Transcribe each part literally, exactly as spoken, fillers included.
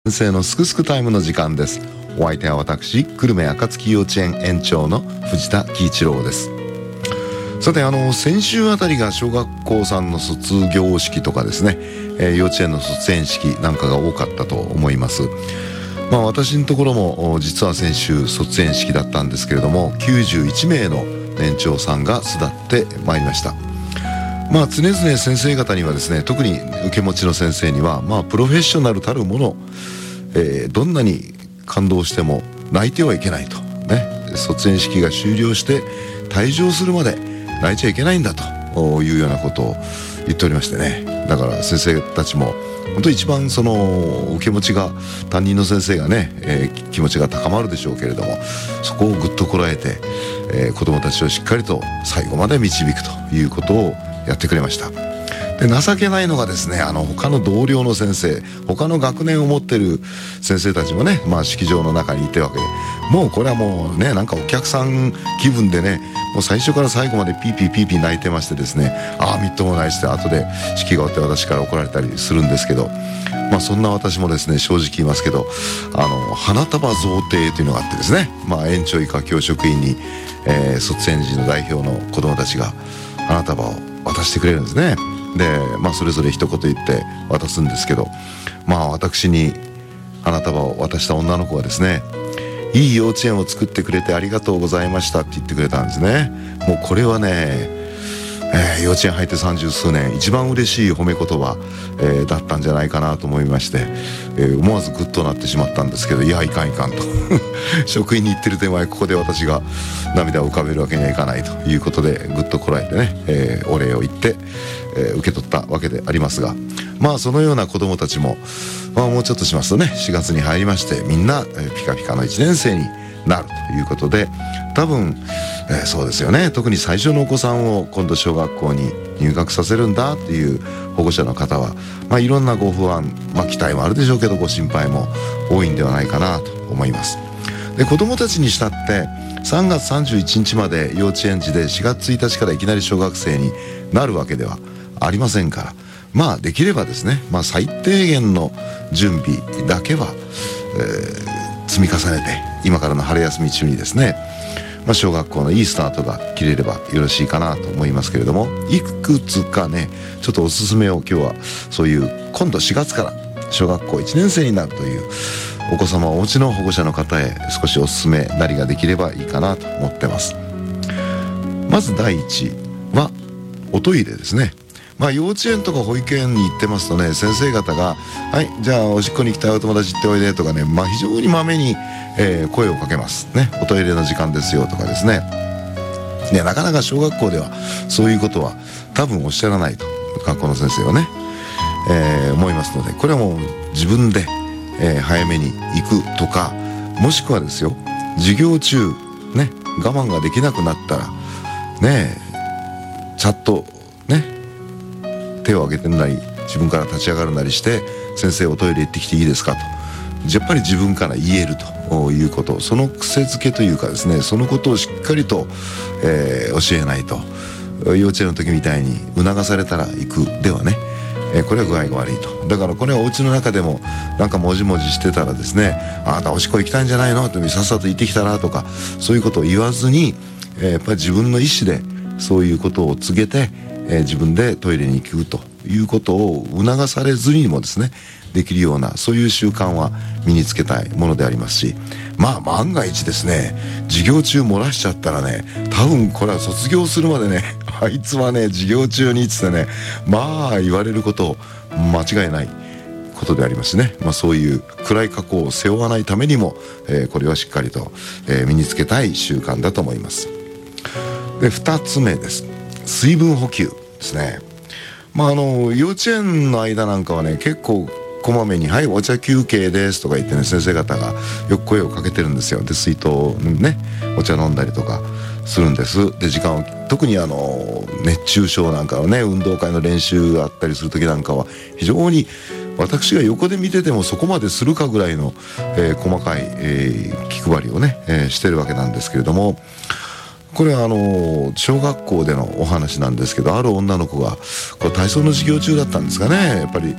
先生のすくすくタイムの時間です。お相手は私、久留米暁幼稚園園長の藤田喜一郎です。さて、あの先週あたりが小学校さんの卒業式とかですね、えー、幼稚園の卒園式なんかが多かったと思います。まあ私のところも実は先週卒園式だったんですけれども、きゅうじゅういちめいの年長さんが巣立ってまいりました。まあ常々先生方にはですね、特に受け持ちの先生には、まあプロフェッショナルたるもの、えー、どんなに感動しても泣いてはいけないとね、卒園式が終了して退場するまで泣いちゃいけないんだというようなことを言っておりましてね。だから先生たちも本当に一番その受け持ちが、担任の先生がね、えー、気持ちが高まるでしょうけれども、そこをぐっとこらえて、えー、子どもたちをしっかりと最後まで導くということをやってくれました。で、情けないのがですね、あの他の同僚の先生、他の学年を持ってる先生たちもね、まあ式場の中にいてるわけで、もうこれはもうね、なんかお客さん気分でね、もう最初から最後までピーピーピーピー泣いてましてですね、ああみっともないして後で式が終わって私から怒られたりするんですけど、まあそんな私もですね、正直言いますけど、あの花束贈呈というのがあってですね、まあ園長以下教職員に、えー、卒園時の代表の子どもたちが花束を渡してくれるんですね。で、まあそれぞれ一言言って渡すんですけど、まあ私に花束を渡した女の子がですね、いい幼稚園を作ってくれてありがとうございましたって言ってくれたんですね。もうこれはね、えー、幼稚園入って三十数年一番嬉しい褒め言葉、えー、だったんじゃないかなと思いまして、えー、思わずグッとなってしまったんですけど、いやいかんいかんと職員に言ってる手前、ここで私が涙を浮かべるわけにはいかないということで、ぐっとこらえてね、えー、お礼を言って、えー、受け取ったわけでありますが、まあそのような子どもたちも、まあ、もうちょっとしますとね、しがつに入りまして、みんな、えー、ピカピカのいちねん生になるということで、多分、えー、そうですよね、特に最初のお子さんを今度小学校に入学させるんだっていう保護者の方は、まあ、いろんなご不安、まあ、期待もあるでしょうけど、ご心配も多いんではないかなと思います。で、子どもたちにしたってさんがつさんじゅういちにちまで幼稚園児で、しがつついたちからいきなり小学生になるわけではありませんから、まあできればですね、まあ最低限の準備だけは、えー、積み重ねて、今からの春休み中にですね、まあ、小学校のいいスタートが切れればよろしいかなと思いますけれども、いくつかね、ちょっとおすすめを今日は、そういう今度しがつから小学校いちねん生になるというお子様をお持ちの保護者の方へ少しおすすめなりができればいいかなと思ってます。まず第一はおトイレですね。まあ幼稚園とか保育園に行ってますとね、先生方がはい、じゃあおしっこに行きたいお友達行っておいでとかね、まあ非常にまめに、えー、声をかけますね。おトイレの時間ですよとかですね。ね、なかなか小学校ではそういうことは多分おっしゃらないと、学校の先生はね、えー、思いますので、これはもう自分で、えー、早めに行くとか、もしくはですよ、授業中ね、我慢ができなくなったらね、ちゃんとね、手を挙げてんなり自分から立ち上がるなりして、先生おトイレ行ってきていいですかと、やっぱり自分から言えるということ、その癖づけというかですね、そのことをしっかりと、えー、教えないと、幼稚園の時みたいに促されたら行くではね、えー、これは具合が悪いと。だからこれはお家の中でもなんかもじもじしてたらですね、あなたおしっこ行きたいんじゃないのと、さっさと行ってきたらとか、そういうことを言わずに、えー、やっぱり自分の意思でそういうことを告げて、えー、自分でトイレに行くということを促されずにもですね、できるような、そういう習慣は身につけたいものでありますし、まあ万が一ですね、授業中漏らしちゃったらね、多分これは卒業するまでね、あいつはね授業中につってね、まあ言われること間違いないことでありますね。まあそういう暗い過去を背負わないためにも、えー、これはしっかりと、えー、身につけたい習慣だと思います。で、二つ目です。水分補給ですね。まああの幼稚園の間なんかはね、結構こまめにはいお茶休憩ですとか言ってね、先生方がよく声をかけてるんですよ。で、水筒ね、お茶飲んだりとかするんです。で、時間を、特にあの熱中症なんかはね、運動会の練習があったりする時なんかは非常に、私が横で見ててもそこまでするかぐらいの、えー、細かい、えー、気配りをね、えー、してるわけなんですけれども、これはあの小学校でのお話なんですけど、ある女の子がこう体操の授業中だったんですかね、やっぱり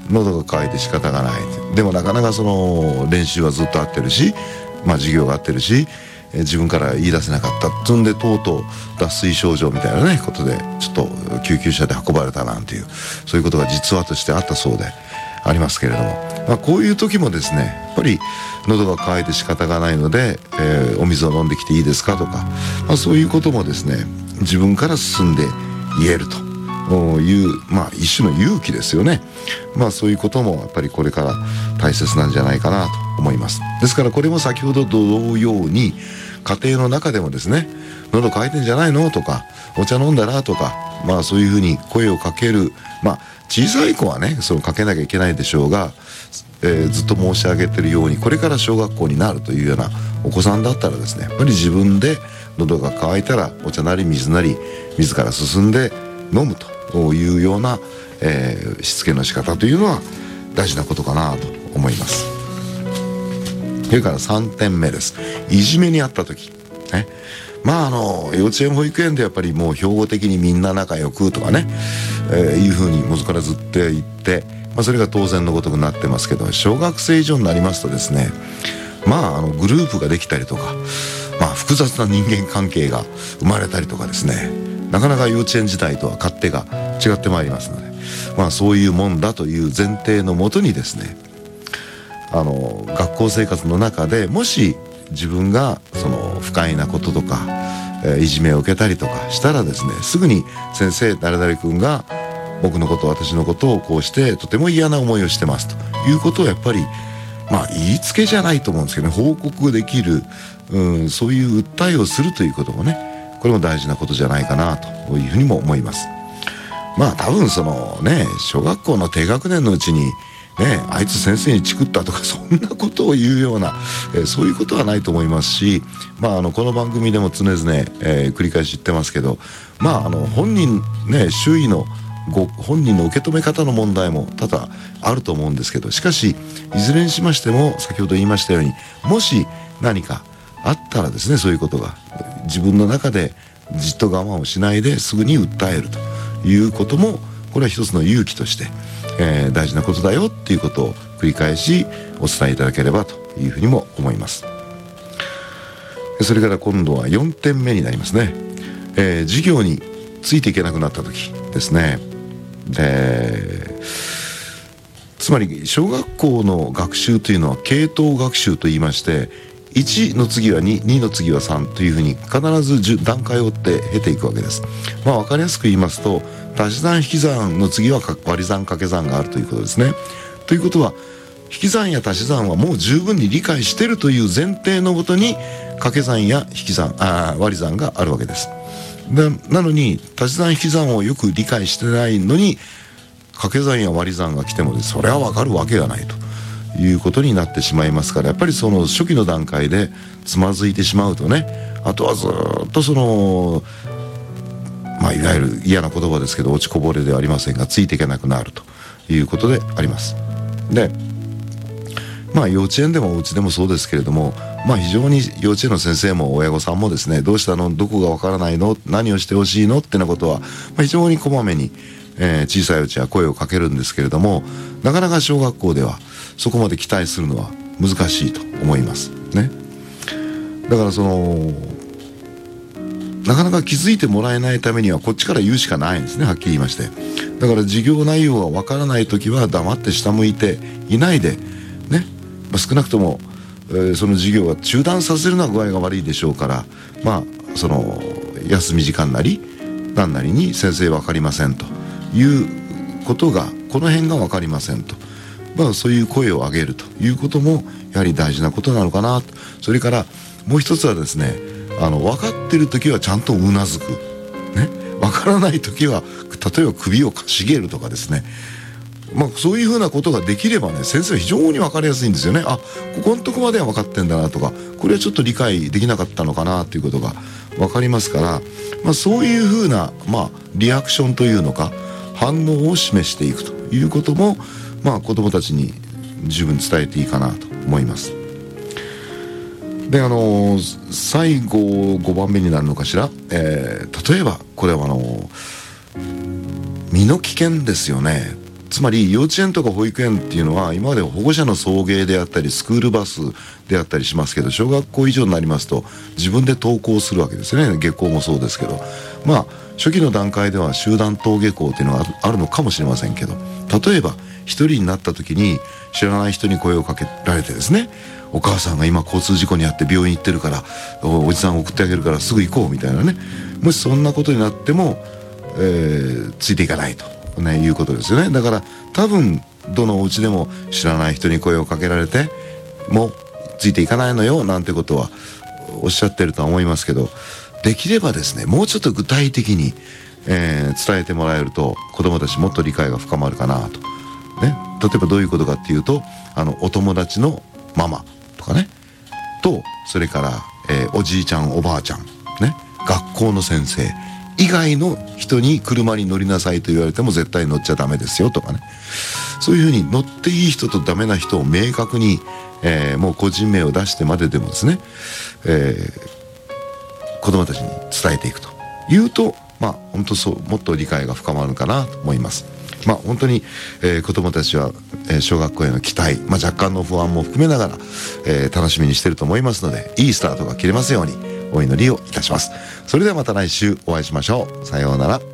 喉が渇いて仕方がない。でもなかなかその練習はずっと合ってるし、まあ授業が合ってるし、自分から言い出せなかったつんで、とうとう脱水症状みたいなねことでちょっと救急車で運ばれたなんていう、そういうことが実話としてあったそうでありますけれども、まあ、こういう時もですね、やっぱり喉が渇いて仕方がないので、えー、お水を飲んできていいですかとか、まあ、そういうこともですね、自分から進んで言えるという、まあ、一種の勇気ですよね。まあ、そういうこともやっぱりこれから大切なんじゃないかなと思います。ですからこれも先ほど同様に家庭の中でもですね、喉渇いてんじゃないのとか、お茶飲んだらとか、まあそういうふうに声をかける。まあ小さい子はね、そのかけなきゃいけないでしょうが、えー、ずっと申し上げてるように、これから小学校になるというようなお子さんだったらですね、やっぱり自分で喉が渇いたらお茶なり水なり自ら進んで飲むというような、えー、しつけの仕方というのは大事なことかなと思います。それからさんてんめです。いじめにあった時、ね、まああの幼稚園保育園でやっぱりもう標語的にみんな仲良くとかね、えー、いうふうにもずからずって言って、まあ、それが当然のごとくなってますけど、小学生以上になりますとですね、まああのグループができたりとか、まあ複雑な人間関係が生まれたりとかですね、なかなか幼稚園時代とは勝手が違ってまいりますので、まあそういうもんだという前提のもとにですね、あの学校生活の中でもし自分がその不快なこととか、えー、いじめを受けたりとかしたらですね、すぐに先生誰々君が僕のこと私のことをこうしてとても嫌な思いをしてますということをやっぱりまあ言いつけじゃないと思うんですけどね、報告できる、うん、そういう訴えをするということもね、これも大事なことじゃないかなというふうにも思います。まあ多分そのね、小学校の低学年のうちにね、あいつ先生にチクったとかそんなことを言うような、えー、そういうことはないと思いますし、まあ、あのこの番組でも常々、えー、繰り返し言ってますけど、まああの本人ね、周囲のご本人の受け止め方の問題も多々あると思うんですけど、しかしいずれにしましても先ほど言いましたように、もし何かあったらですね、そういうことが自分の中でじっと我慢をしないですぐに訴えるということも、これは一つの勇気として、えー、大事なことだよっていうことを繰り返しお伝えいただければというふうにも思います。それから今度はよんてんめになりますね。えー、授業についていけなくなった時ですね。えー、つまり小学校の学習というのは系統学習といいまして、いちの次はに、にの次はさんというふうに必ず段階を追って経ていくわけです。まあ分かりやすく言いますと、足し算引き算の次は割り算掛け算があるということですね。ということは引き算や足し算はもう十分に理解しているという前提のもとに掛け算や引き算、あ割り算があるわけです。でなのに足し算引き算をよく理解してないのに掛け算や割り算が来てもそれは分かるわけがないということになってしまいますから、やっぱりその初期の段階でつまずいてしまうとね、あとはずっとそのまあ、いわゆる嫌な言葉ですけど落ちこぼれではありませんがついていけなくなるということであります。でまあ幼稚園でもお家でもそうですけれども、まあ非常に幼稚園の先生も親御さんもですね、どうしたの、どこがわからないの、何をしてほしいのってなことは、まあ、非常にこまめに、えー、小さいうちは声をかけるんですけれども、なかなか小学校ではそこまで期待するのは難しいと思いますね。だからそのなかなか気づいてもらえないためにはこっちから言うしかないんですね、はっきり言いまして。だから授業内容がわからないときは黙って下向いていないでね、まあ、少なくとも、えー、その授業は中断させるのは具合が悪いでしょうから、まあその休み時間なり何なりに先生分かりませんということが、この辺が分かりませんと、まあそういう声を上げるということもやはり大事なことなのかなと。それからもう一つはですね、あの分かってる時はちゃんとうなずく、ね、分からない時は例えば首をかしげるとかですね、まあ、そういうふうなことができればね、先生は非常に分かりやすいんですよね。あ、ここのとこまでは分かってんだなとか、これはちょっと理解できなかったのかなということが分かりますから、まあ、そういうふうな、まあ、リアクションというのか反応を示していくということも、まあ、子どもたちに十分伝えていいかなと思います。であの最後ごばんめになるのかしら、えー、例えばこれはあの身の危険ですよね。 つまり幼稚園とか保育園っていうのは今まで保護者の送迎であったりスクールバスであったりしますけど、小学校以上になりますと自分で登校するわけですね。下校もそうですけど、まあ初期の段階では集団登下校っていうのがあるのかもしれませんけど、例えば一人になった時に知らない人に声をかけられてですね、お母さんが今交通事故に遭って病院行ってるから お, おじさん送ってあげるからすぐ行こうみたいなね、もしそんなことになっても、えー、ついていかないと、ね、いうことですよね。だから多分どのお家でも知らない人に声をかけられてもついていかないのよなんてことはおっしゃってるとは思いますけど、できればですねもうちょっと具体的に、えー、伝えてもらえると子どもたちもっと理解が深まるかなと、ね、例えばどういうことかっていうと、あのお友達のママとかねと、それから、えー、おじいちゃんおばあちゃんね、学校の先生以外の人に車に乗りなさいと言われても絶対乗っちゃダメですよとかね、そういうふうに乗っていい人とダメな人を明確に、えー、もう個人名を出してまででもですね、えー、子どもたちに伝えていくというと、まあ本当そうもっと理解が深まるかなと思います。まあ本当に、えー、子どもたちは、えー、小学校への期待、まあ、若干の不安も含めながら、えー、楽しみにしていると思いますので、いいスタートが切れますようにお祈りをいたします。それではまた来週お会いしましょう。さようなら。